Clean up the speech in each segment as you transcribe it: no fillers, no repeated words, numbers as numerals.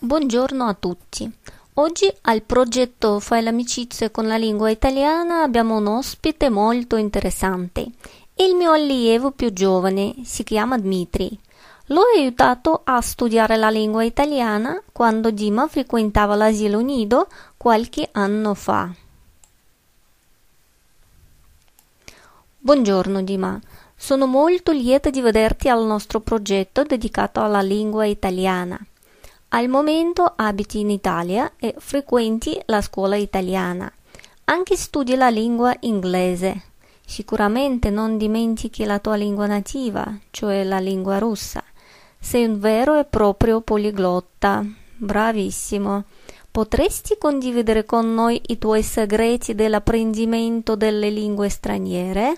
Buongiorno a tutti. Oggi al progetto Fai l'amicizia con la lingua italiana abbiamo un ospite molto interessante. Il mio allievo più giovane si chiama Dmitry. L'ho aiutato a studiare la lingua italiana quando Dima frequentava l'asilo nido qualche anno fa. Buongiorno Dima, sono molto lieta di vederti al nostro progetto dedicato alla lingua italiana. Al momento abiti in Italia e frequenti la scuola italiana. Anche studi la lingua inglese. Sicuramente non dimentichi la tua lingua nativa, cioè la lingua russa. Sei un vero e proprio poliglotta. Bravissimo. Potresti condividere con noi i tuoi segreti dell'apprendimento delle lingue straniere?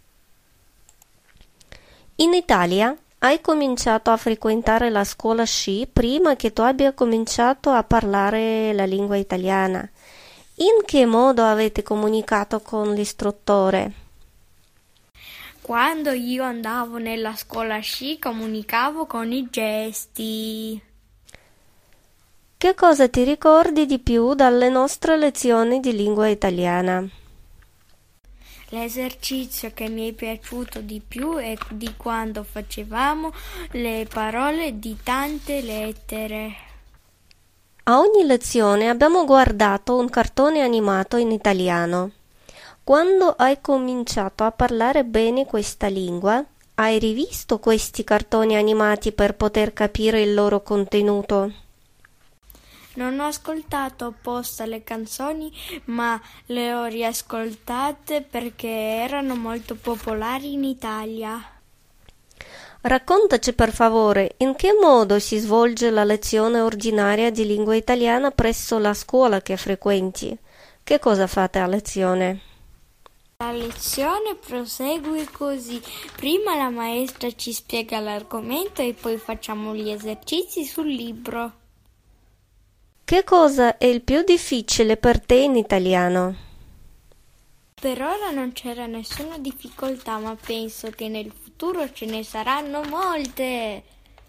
In Italia hai cominciato a frequentare la scuola sci prima che tu abbia cominciato a parlare la lingua italiana. In che modo avete comunicato con l'istruttore? Quando io andavo nella scuola sci comunicavo con i gesti. Che cosa ti ricordi di più dalle nostre lezioni di lingua italiana? L'esercizio che mi è piaciuto di più è di quando facevamo le parole di tante lettere. A ogni lezione abbiamo guardato un cartone animato in italiano. Quando hai cominciato a parlare bene questa lingua, hai rivisto questi cartoni animati per poter capire il loro contenuto? Non ho ascoltato apposta le canzoni, ma le ho riascoltate perché erano molto popolari in Italia. Raccontaci per favore in che modo si svolge la lezione ordinaria di lingua italiana presso la scuola che frequenti. Che cosa fate a lezione? La lezione prosegue così. Prima la maestra ci spiega l'argomento e poi facciamo gli esercizi sul libro. Che cosa è il più difficile per te in italiano? Per ora non c'era nessuna difficoltà, ma penso che nel futuro ce ne saranno molte.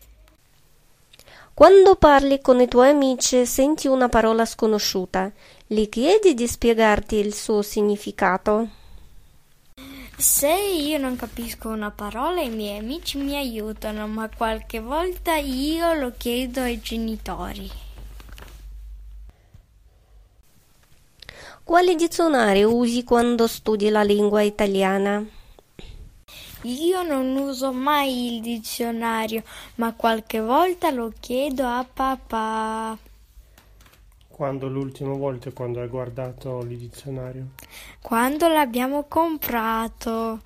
Quando parli con i tuoi amici e senti una parola sconosciuta, gli chiedi di spiegarti il suo significato? Se io non capisco una parola, i miei amici mi aiutano, ma qualche volta io lo chiedo ai genitori. Quali dizionari usi quando studi la lingua italiana? Io non uso mai il dizionario, ma qualche volta lo chiedo a papà. Quando l'ultima volta quando hai guardato il dizionario? Quando l'abbiamo comprato.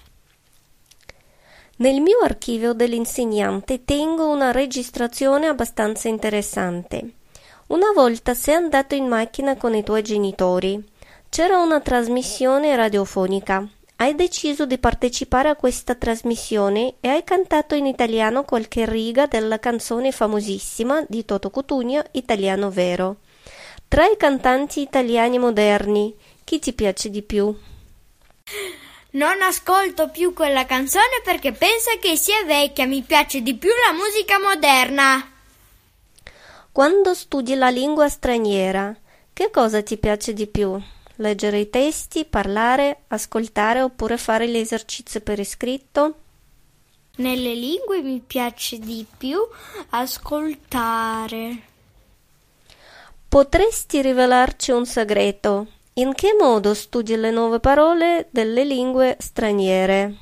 Nel mio archivio dell'insegnante tengo una registrazione abbastanza interessante. Una volta sei andato in macchina con i tuoi genitori. C'era una trasmissione radiofonica. Hai deciso di partecipare a questa trasmissione e hai cantato in italiano qualche riga della canzone famosissima di Toto Cutugno, Italiano Vero. Tra i cantanti italiani moderni, chi ti piace di più? Non ascolto più quella canzone perché penso che sia vecchia, mi piace di più la musica moderna. Quando studi la lingua straniera, che cosa ti piace di più? Leggere i testi, parlare, ascoltare oppure fare gli esercizi per iscritto? Nelle lingue mi piace di più ascoltare. Potresti rivelarci un segreto? In che modo studi le nuove parole delle lingue straniere?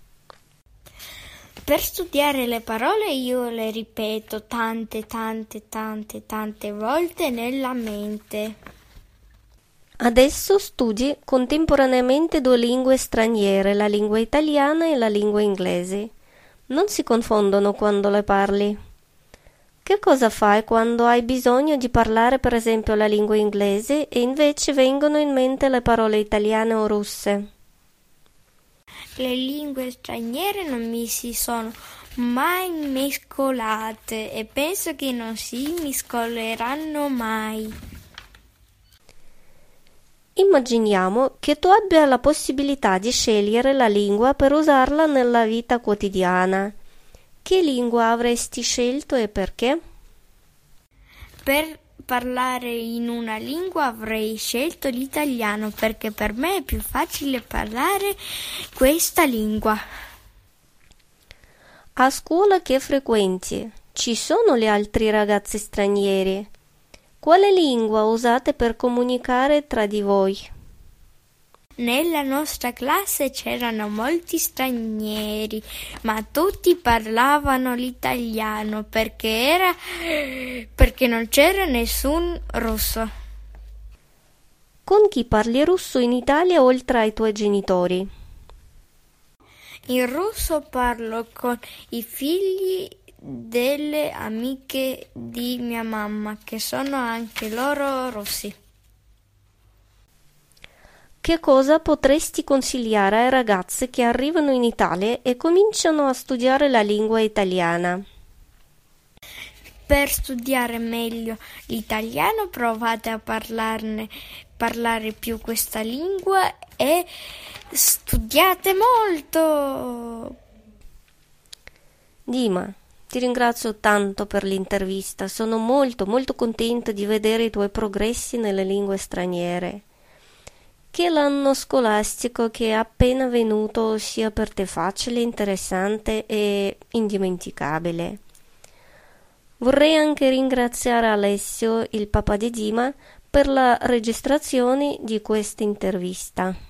Per studiare le parole io le ripeto tante volte nella mente. Adesso studi contemporaneamente due lingue straniere, la lingua italiana e la lingua inglese. Non si confondono quando le parli. Che cosa fai quando hai bisogno di parlare per esempio la lingua inglese e invece vengono in mente le parole italiane o russe? Le lingue straniere non mi si sono mai mescolate e penso che non si mescoleranno mai. Immaginiamo che tu abbia la possibilità di scegliere la lingua per usarla nella vita quotidiana. Che lingua avresti scelto e perché? Per parlare in una lingua avrei scelto l'italiano perché per me è più facile parlare questa lingua. A scuola che frequenti, ci sono gli altri ragazzi stranieri? Quale lingua usate per comunicare tra di voi? Nella nostra classe c'erano molti stranieri, ma tutti parlavano l'italiano perché non c'era nessun russo. Con chi parli russo in Italia oltre ai tuoi genitori? In russo parlo con i figli delle amiche di mia mamma, che sono anche loro russi. Che cosa potresti consigliare ai ragazzi che arrivano in Italia e cominciano a studiare la lingua italiana? Per studiare meglio l'italiano provate a parlare più questa lingua e studiate molto. Dima, ti ringrazio tanto per l'intervista, sono molto contenta di vedere i tuoi progressi nelle lingue straniere. Che l'anno scolastico che è appena venuto sia per te facile, interessante e indimenticabile. Vorrei anche ringraziare Alessio, il papà di Dima, per la registrazione di questa intervista.